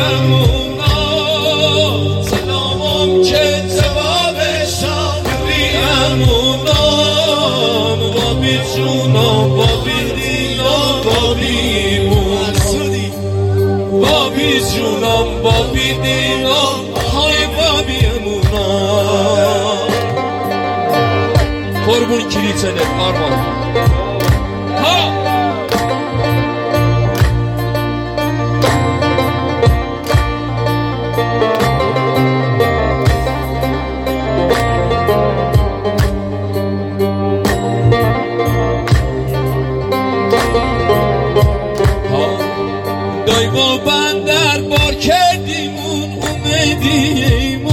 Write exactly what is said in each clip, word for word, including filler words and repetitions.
امونا سلامم که جوابشان بی امونا بابی جونم بابی دینا بابی مونا بابی جونم بابی دینا های بابی امونا قربون کلیتنه آرمان ها دای با بندر بار کردیمون امیدیمون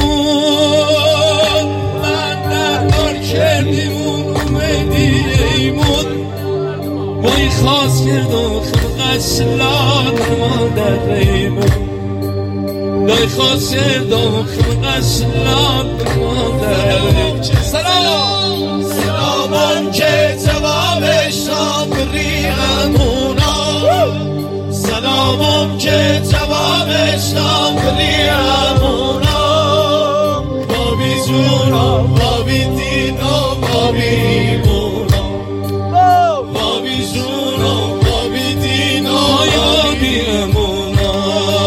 بندر بار کردیمون امیدیمون بای خواست کردم خلق اسلام مادر ریمون دای خواست کردم خلق اسلام مادر ریمون سلام سلامم که جوابش آمریمونا سلامم که جوابش آمریمونا بابی جونم بابی دینا بابی مونا بابی جونم بابی دینا بابی مونا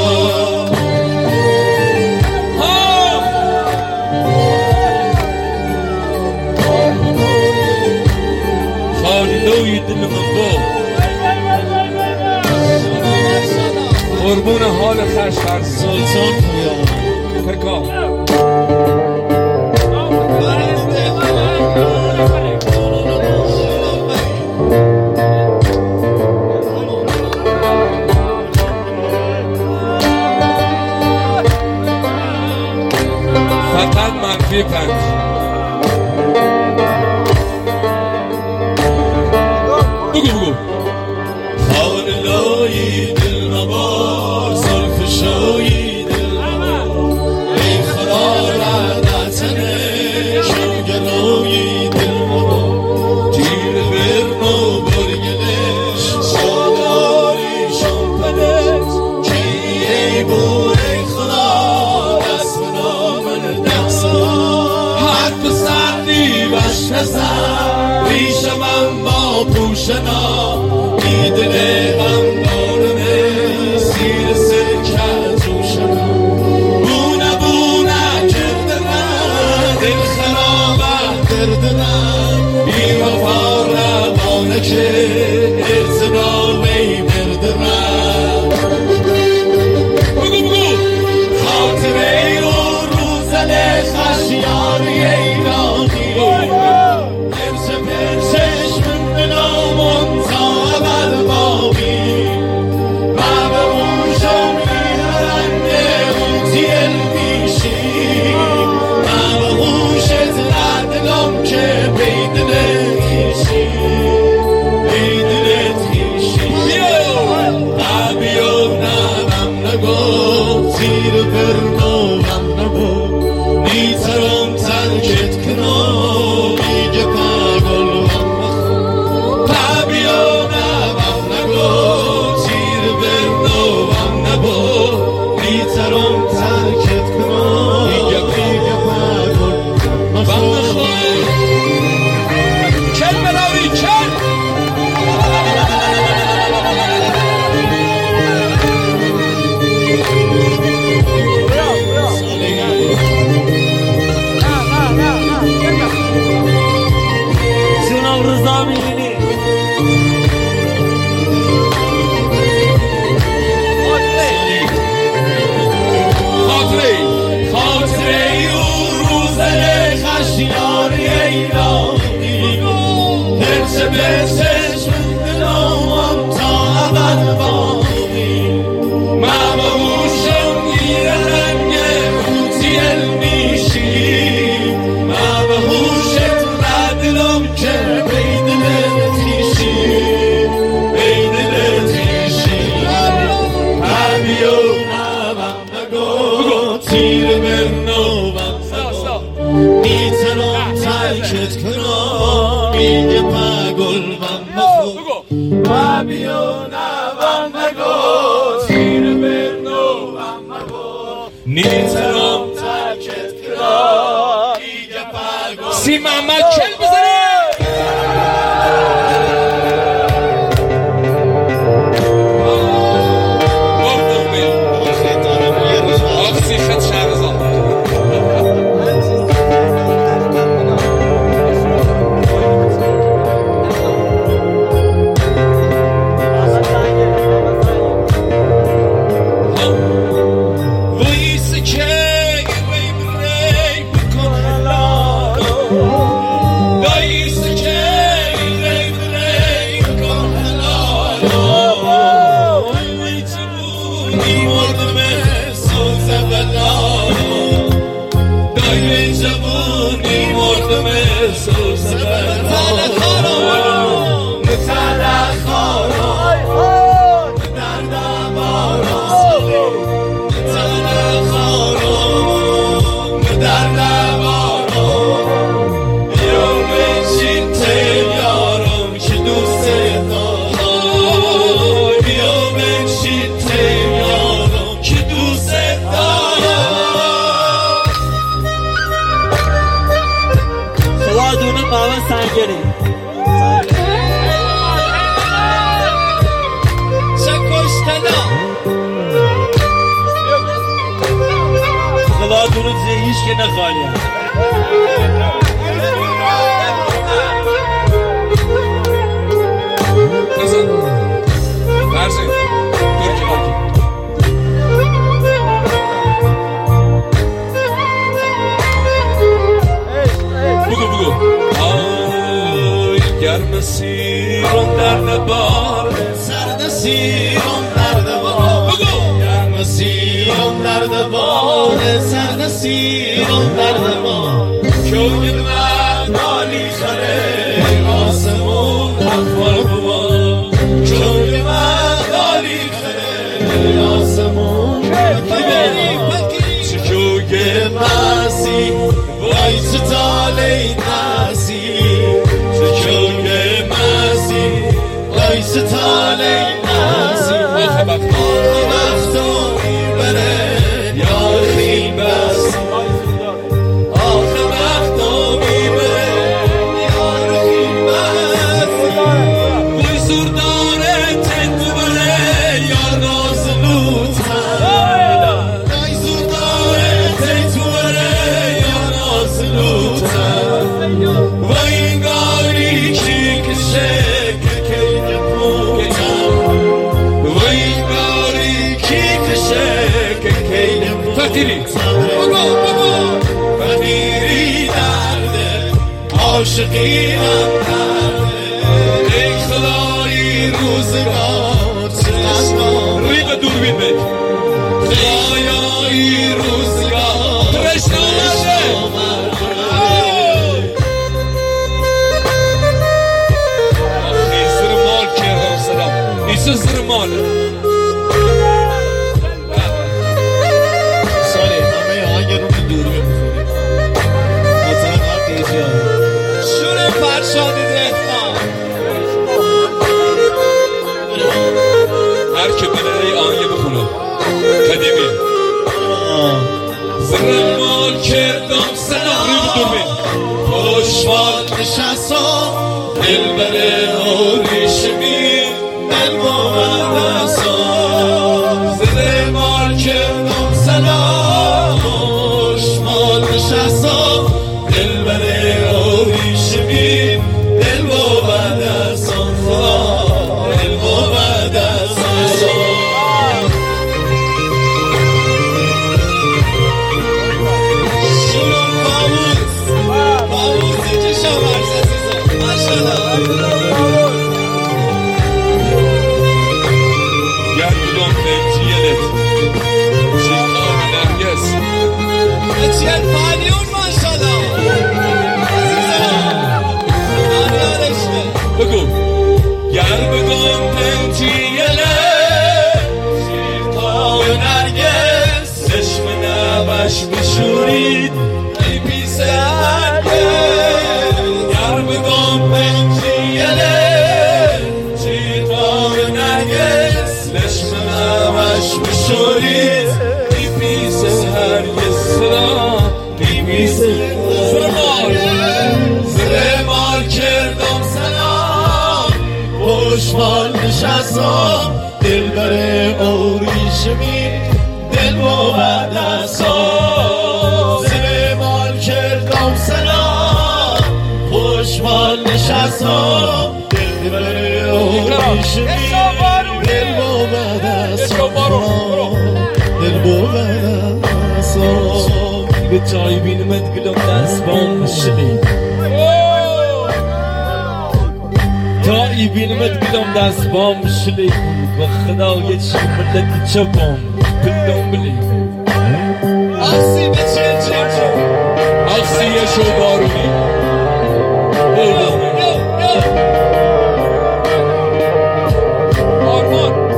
خالی دل من با قربون حال خشخر سلطان پویا پکا فقط منفی پنج بگو بگو خال لایی دل نبار صرف شایی دل نبار ای خدا رعدتنه شوگرایی دل نبار تیر برنو برگلش شاداری شمپلش کی ای بو ای خدا دست بنامن دقصا حرف سردی بش نزن ریش من با پوشنا ای دل غم دارمه سیر سرکه جوشنا بونه بونه کردنم دل خرابه کردنم بی وفا روانه که ارزنامه بردنم بگو بگو خاطره ای رو روزن خشیاری ایرانی امشه پرشش من بنامون تا عبد بابی و به موشم میرنده اوتی المیشی و به موشت ندلم که بیدلت خیشی بیدلت خیشی بیو نبم نگو تیر برنو غم نبو نیترم ترکت کنم میگه پگل غم نخو پبیو نبم نگو تیر برنو غم نبو نیترم ترکت کنم میگه پگل غم نخو کل بلاوی کل جناب رضا میبینی خاطره خاطره او روزن خشیاری ایرانی هرچه بهشش من دلم تا عبد باقی من با موشم گیره رنگه اوتی المیشی من با موشت ندلم که بیدلت خیشی بیدلت خیشی همیو نبم نگو تیر برنو بم نیترم ترکت کنم میگه پگل بم نخو همیو نبم نگو تیر برنو بم میترم ترکت کرا دیگه پرگل سی محمد کل بزنه آقسی خد شهرزاد خدا درود زهیش که نخالیم بزن برزید ترکی باکی بگو بگو آی گرم سیران در نبار سرد سیران در نبار بگو گرم سیران در نبار سرد سیران در نبار چون من نالی خره آسمون حفار بوار چون من نالی خره آسمون حفار چکوگ مسی وای ستاله نسی چکوگ مسی وای ستاله نسی آخه بختو میبره یار خیل بس آخه بختو میبره یار خیل بس وای زور داره تندو بره یار نازلوت وای زور داره تندو بره یار نازلوت وای انگاری کی کشه که که پوکتم وای انگاری کی کشه که که فقیری بگو بگو فقیری درده عاشقینم درده ای خدایی روزگار چشمان روی به دور بین بید خدایی روزگار رشته آمده آخی زیر مال کردم سلام ایسا زیر ماله هر که بره آهنگ بخونه قدیمی زر مال کردم سلام روی دوربین خوشحال نشستم دل بره آریشمی دل بامدستم زر مال کردم سلام خوشحال نشستم دل بره آریشمی دل بامدستم دل بامدستم گردون بنتیلت چیکار نرگس بچیت پالیون ماشالله بگو گردون بنتیلت چیکار نرگس چشم نبش بشورید ای پیس هرگز گردون بنتیلت چیکار نرگس چشم نبش بشورید ای پیس هرگز نشستم دل بره اوریشمی دل بود دستم زیر مال کردم سلام خوشمال نشستم دل بره اوریشمی دل بود دستم دل بود دستم به تایی بینمت گلم دست بام شلی تایی بینمت گلم دست بام شلی و خدا یه چی ملت چپم بلوم بلی آخسی به چه چه چه آخسی یه شو بارونی بلوم آرمان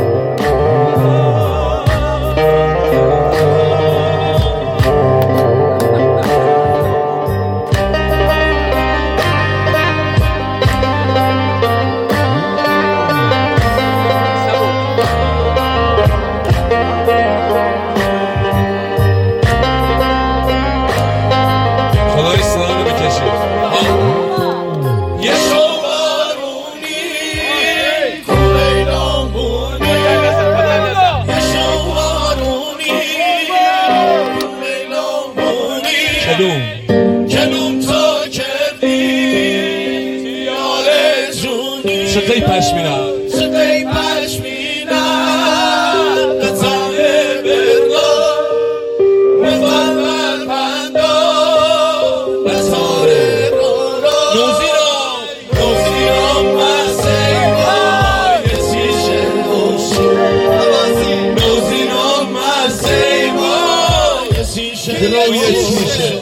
کلوم تا کردی یاره جونی شقی پشمینه شقی پشمینه قطعه برگا مفرمل پندا نزار رو رو نوزیرم نوزیرم مسیبا یه چیشه خوشی نوزیرم مسیبا یه چیشه دلو یه چیشه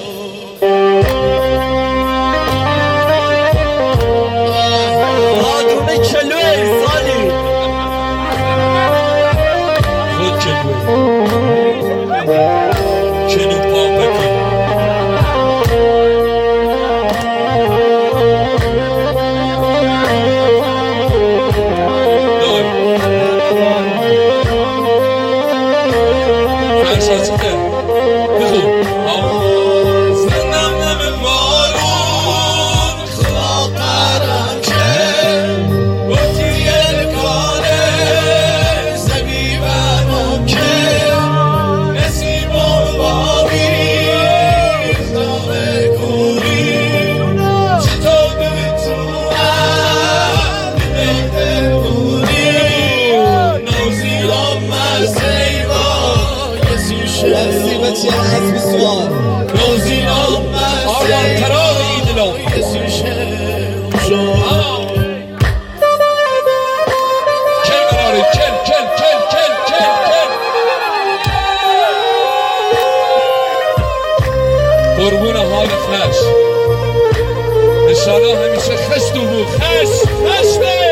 آرمان قرار ایدلو کل قراری کل کل کل کل کل کل قربون حال خش انشالله همیشه خش تو بود خش خش به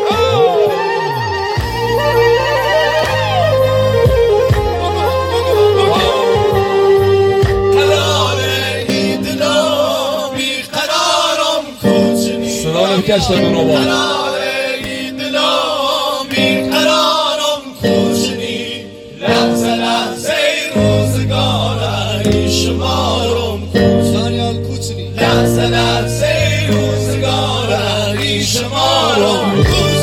کشتمون آباد قراره دلم بیقرارم کوچنی لحظه لحظه روزگاره شمارم کوچنی لحظه لحظه روزگاره شمارم